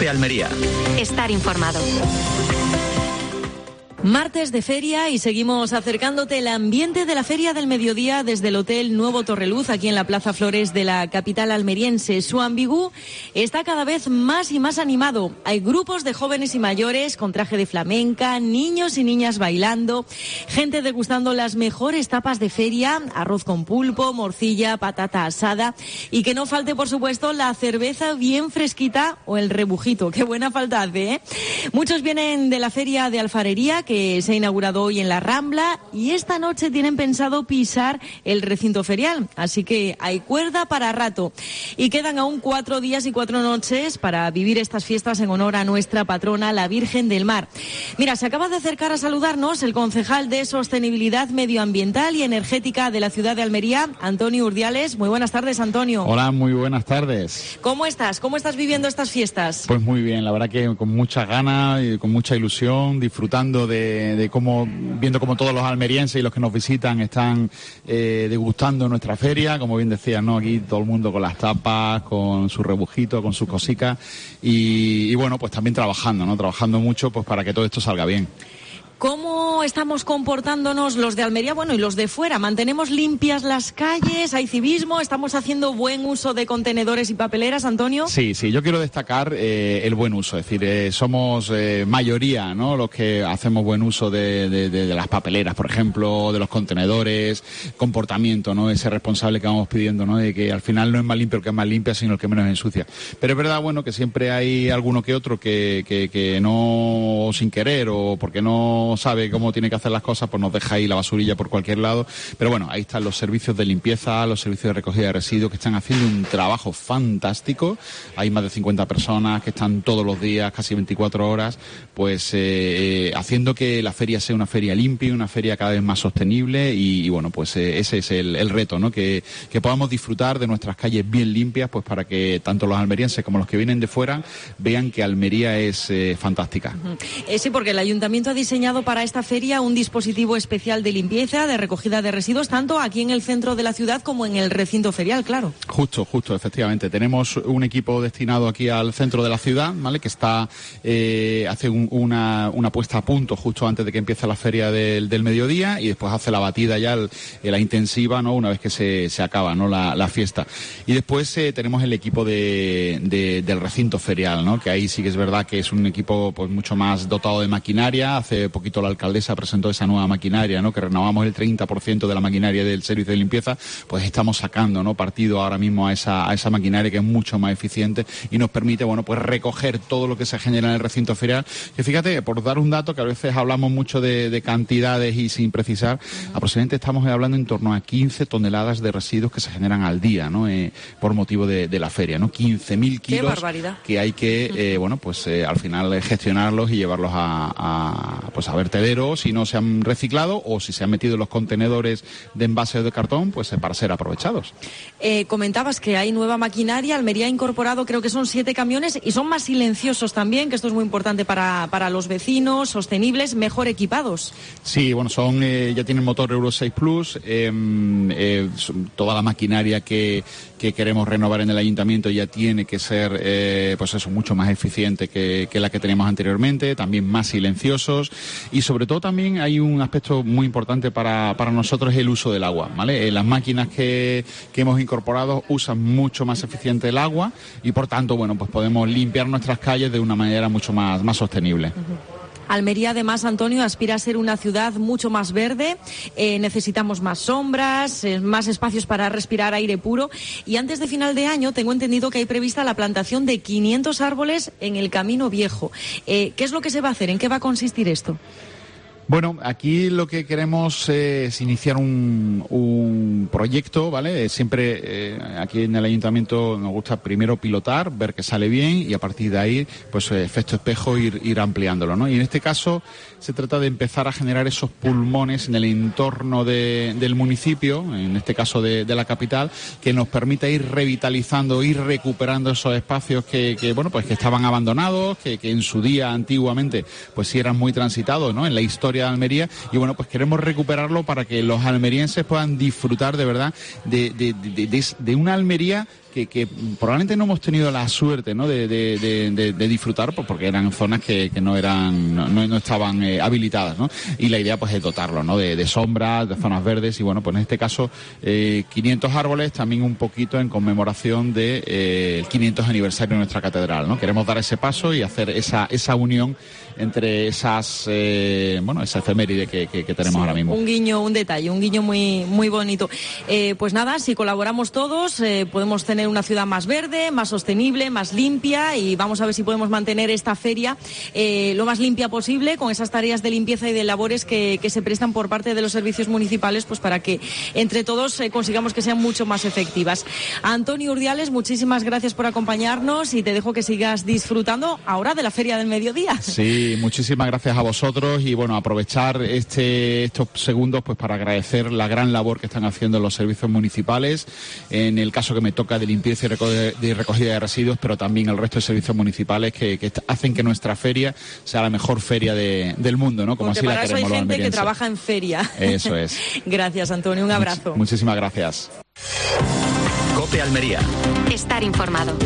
de Almería. Estar informado. Martes de feria y seguimos acercándote el ambiente de la Feria del Mediodía desde el Hotel Nuevo Torreluz, aquí en la Plaza Flores de la capital almeriense. Su ambigú está cada vez más y más animado. Hay grupos de jóvenes y mayores con traje de flamenca, niños y niñas bailando, gente degustando las mejores tapas de feria, arroz con pulpo, morcilla, patata asada y que no falte, por supuesto, la cerveza bien fresquita o el rebujito. Qué buena falta hace, ¿eh? Muchos vienen de la Feria de Alfarería, que se ha inaugurado hoy en la Rambla, y esta noche tienen pensado pisar el recinto ferial, así que hay cuerda para rato. Y quedan aún 4 días y 4 noches para vivir estas fiestas en honor a nuestra patrona, la Virgen del Mar. Mira, se acaba de acercar a saludarnos el concejal de Sostenibilidad Medioambiental y Energética de la ciudad de Almería, Antonio Urdiales. Muy buenas tardes, Antonio. Hola, muy buenas tardes. ¿Cómo estás? ¿Cómo estás viviendo estas fiestas? Pues muy bien, la verdad que con muchas ganas y con mucha ilusión, disfrutando de cómo, viendo cómo todos los almerienses y los que nos visitan están degustando nuestra feria, como bien decías, ¿no? Aquí todo el mundo con las tapas, con su rebujito, con sus cositas y bueno, pues también trabajando, ¿no? Trabajando mucho pues para que todo esto salga bien. ¿Cómo estamos comportándonos los de Almería, bueno, y los de fuera? ¿Mantenemos limpias las calles? ¿Hay civismo? ¿Estamos haciendo buen uso de contenedores y papeleras, Antonio? Sí, yo quiero destacar el buen uso. Es decir, somos mayoría, ¿no?, los que hacemos buen uso de las papeleras, por ejemplo, de los contenedores, comportamiento, ¿no?, ese responsable que vamos pidiendo, ¿no?, de que al final no es más limpio el que es más limpia, sino el que menos ensucia. Pero es verdad, bueno, que siempre hay alguno que otro que no, sin querer o porque no sabe cómo tiene que hacer las cosas, pues nos deja ahí la basurilla por cualquier lado. Pero bueno, ahí están los servicios de limpieza, los servicios de recogida de residuos, que están haciendo un trabajo fantástico. Hay más de 50 personas que están todos los días, casi 24 horas, pues haciendo que la feria sea una feria limpia, una feria cada vez más sostenible y bueno, pues ese es el reto, ¿no? Que podamos disfrutar de nuestras calles bien limpias, pues para que tanto los almerienses como los que vienen de fuera vean que Almería es fantástica. Sí, porque el Ayuntamiento ha diseñado para esta feria un dispositivo especial de limpieza, de recogida de residuos, tanto aquí en el centro de la ciudad como en el recinto ferial, claro. Justo, efectivamente. Tenemos un equipo destinado aquí al centro de la ciudad, ¿vale?, que está hace una puesta a punto justo antes de que empiece la feria del mediodía y después hace la batida ya, la intensiva, ¿no?, una vez que se acaba, ¿no?, la fiesta. Y después tenemos el equipo del recinto ferial, ¿no?, que ahí sí que es verdad que es un equipo pues mucho más dotado de maquinaria. Hace poquito la alcaldesa presentó esa nueva maquinaria, ¿no?, que renovamos el 30% de la maquinaria del servicio de limpieza. Pues estamos sacando, ¿no?, partido ahora mismo a esa maquinaria que es mucho más eficiente y nos permite, bueno, pues recoger todo lo que se genera en el recinto ferial. Que fíjate, por dar un dato, que a veces hablamos mucho de cantidades y sin precisar, aproximadamente estamos hablando en torno a 15 toneladas de residuos que se generan al día, ¿no?, por motivo de la feria, ¿no? 15.000 kilos que hay que, bueno, pues al final gestionarlos y llevarlos a vertederos si no se han reciclado o si se han metido en los contenedores de envases de cartón, pues para ser aprovechados. Comentabas que hay nueva maquinaria. Almería ha incorporado, creo que son 7 camiones y son más silenciosos también, que esto es muy importante para los vecinos, sostenibles, mejor equipados. Sí, bueno, ya tienen motor Euro 6 Plus, toda la maquinaria que queremos renovar en el ayuntamiento ya tiene que ser, pues eso, mucho más eficiente que la que teníamos anteriormente, también más silenciosos y sobre todo también hay un aspecto muy importante para nosotros, el uso del agua, ¿vale? Las máquinas que hemos incorporado usan mucho más eficiente el agua y por tanto, bueno, pues podemos limpiar nuestras calles de una manera mucho más sostenible. Almería, además, Antonio, aspira a ser una ciudad mucho más verde. Necesitamos más sombras, más espacios para respirar aire puro. Y antes de final de año tengo entendido que hay prevista la plantación de 500 árboles en el Camino Viejo. ¿Qué es lo que se va a hacer? ¿En qué va a consistir esto? Bueno, aquí lo que queremos es iniciar un proyecto, ¿vale? Siempre aquí en el ayuntamiento nos gusta primero pilotar, ver que sale bien y a partir de ahí, pues efecto espejo, ir ampliándolo, ¿no? Y en este caso se trata de empezar a generar esos pulmones en el entorno del municipio, en este caso de la capital, que nos permita ir revitalizando, ir recuperando esos espacios que estaban abandonados, que en su día antiguamente pues sí eran muy transitados, ¿no?, en la historia de Almería, y bueno, pues queremos recuperarlo para que los almerienses puedan disfrutar de verdad de una Almería que probablemente no hemos tenido la suerte, ¿no?, de disfrutar, pues porque eran zonas que no estaban habilitadas, ¿no? Y la idea pues es dotarlo, ¿no?, de sombras, de zonas verdes, y bueno, pues en este caso 500 árboles, también un poquito en conmemoración del 500 aniversario de nuestra catedral, ¿no? Queremos dar ese paso y hacer esa unión entre esa efeméride que tenemos ahora mismo. Un guiño, un detalle, un guiño muy, muy bonito. Pues nada, si colaboramos todos, podemos tener una ciudad más verde, más sostenible, más limpia, y vamos a ver si podemos mantener esta feria lo más limpia posible, con esas tareas de limpieza y de labores que se prestan por parte de los servicios municipales, pues para que entre todos consigamos que sean mucho más efectivas. Antonio Urdiales, muchísimas gracias por acompañarnos, y te dejo que sigas disfrutando ahora de la Feria del Mediodía. Sí, muchísimas gracias a vosotros, y bueno, aprovechar estos segundos pues para agradecer la gran labor que están haciendo los servicios municipales, en el caso que me toca de limpieza y recogida de residuos, pero también el resto de servicios municipales que hacen que nuestra feria sea la mejor feria del mundo, ¿no? Como porque así para la eso queremos hay los gente que almerienses. trabaja en feria. Eso es. Gracias, Antonio, un abrazo. Muchísimas gracias. COPE Almería. Estar informado.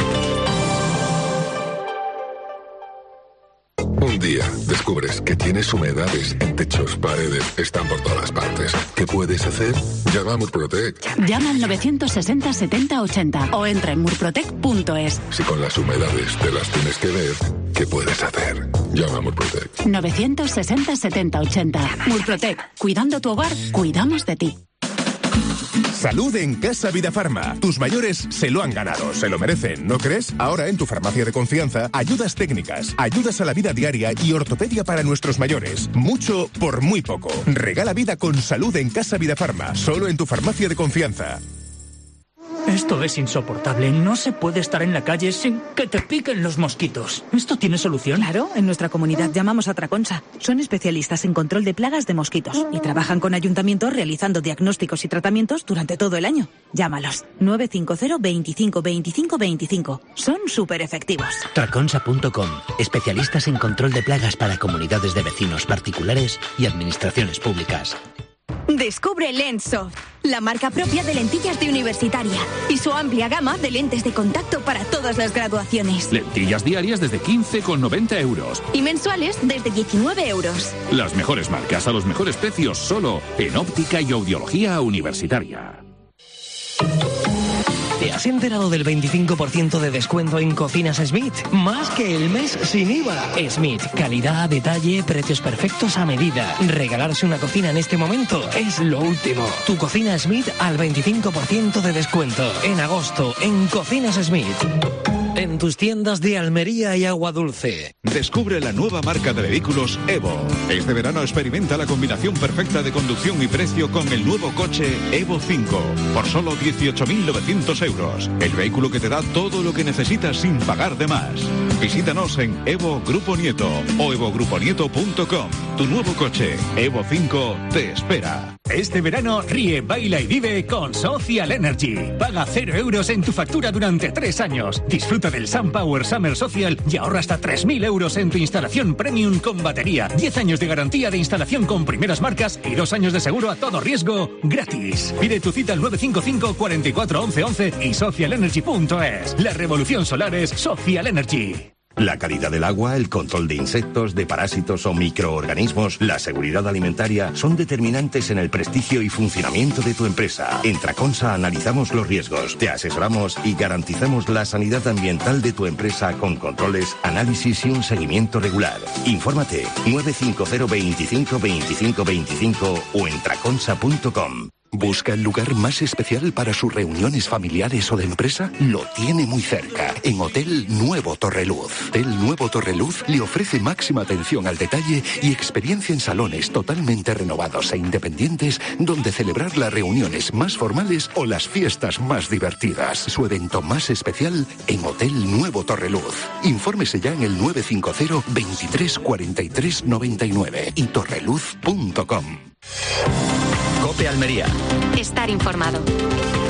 Un día descubres que tienes humedades en techos, paredes, están por todas partes. ¿Qué puedes hacer? Llama a Murprotec. Llama al 960 70 80 o entra en murprotec.es. Si con las humedades te las tienes que ver, ¿qué puedes hacer? Llama a Murprotec. 960 70 80. Murprotec. Cuidando tu hogar, cuidamos de ti. Salud en Casa Vidafarma. Tus mayores se lo han ganado, se lo merecen, ¿no crees? Ahora en tu farmacia de confianza, ayudas técnicas, ayudas a la vida diaria y ortopedia para nuestros mayores. Mucho por muy poco. Regala vida con salud en Casa Vidafarma, solo en tu farmacia de confianza. Esto es insoportable. No se puede estar en la calle sin que te piquen los mosquitos. ¿Esto tiene solución? Claro, en nuestra comunidad llamamos a Traconsa. Son especialistas en control de plagas de mosquitos y trabajan con ayuntamientos realizando diagnósticos y tratamientos durante todo el año. Llámalos. 950 25 25 25. Son súper efectivos. Traconsa.com. Especialistas en control de plagas para comunidades de vecinos particulares y administraciones públicas. Descubre Lenssoft, la marca propia de lentillas de universitaria y su amplia gama de lentes de contacto para todas las graduaciones. Lentillas diarias desde 15,90 euros. Y mensuales desde 19 euros. Las mejores marcas a los mejores precios solo en óptica y audiología universitaria. ¿Te has enterado del 25% de descuento en Cocinas Smith? Más que el mes sin IVA. Smith, calidad, detalle, precios perfectos a medida. Regalarse una cocina en este momento es lo último. Tu Cocina Smith al 25% de descuento. En agosto, en Cocinas Smith. En tus tiendas de Almería y Agua Dulce. Descubre la nueva marca de vehículos Evo. Este verano experimenta la combinación perfecta de conducción y precio con el nuevo coche Evo 5 por solo 18.900 euros. El vehículo que te da todo lo que necesitas sin pagar de más. Visítanos en Evo Grupo Nieto o evogruponieto.com. Tu nuevo coche Evo 5 te espera. Este verano ríe, baila y vive con Social Energy. Paga 0 euros en tu factura durante 3 años. Disfruta del SunPower Summer Social y ahorra hasta 3.000 euros en tu instalación premium con batería. 10 años de garantía de instalación con primeras marcas y 2 años de seguro a todo riesgo gratis. Pide tu cita al 955 44 11 11 y socialenergy.es. La revolución solar es Social Energy. La calidad del agua, el control de insectos, de parásitos o microorganismos, la seguridad alimentaria son determinantes en el prestigio y funcionamiento de tu empresa. En Traconsa analizamos los riesgos, te asesoramos y garantizamos la sanidad ambiental de tu empresa con controles, análisis y un seguimiento regular. Infórmate 950 25 25 25 o en traconsa.com. ¿Busca el lugar más especial para sus reuniones familiares o de empresa? Lo tiene muy cerca, en Hotel Nuevo Torreluz. Hotel Nuevo Torreluz le ofrece máxima atención al detalle y experiencia en salones totalmente renovados e independientes donde celebrar las reuniones más formales o las fiestas más divertidas. Su evento más especial en Hotel Nuevo Torreluz. Infórmese ya en el 950 23 43 99 y torreluz.com. COPE Almería. Estar informado.